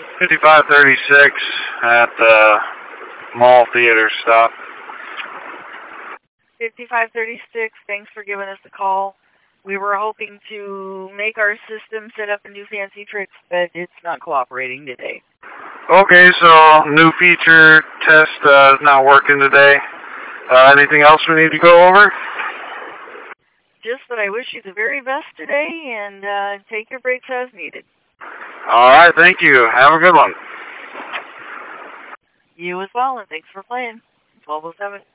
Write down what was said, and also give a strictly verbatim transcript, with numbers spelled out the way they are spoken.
fifty-five thirty-six at the mall theater stop. fifty-five thirty-six, thanks for giving us a call. We were hoping to make our system set up a new fancy tricks, but it's not cooperating today. Okay, so new feature test uh, is not working today. Uh, anything else we need to go over? Just that I wish you the very best today, and uh, take your breaks as needed. All right, thank you. Have a good one. You as well, and thanks for playing. twelve oh seven.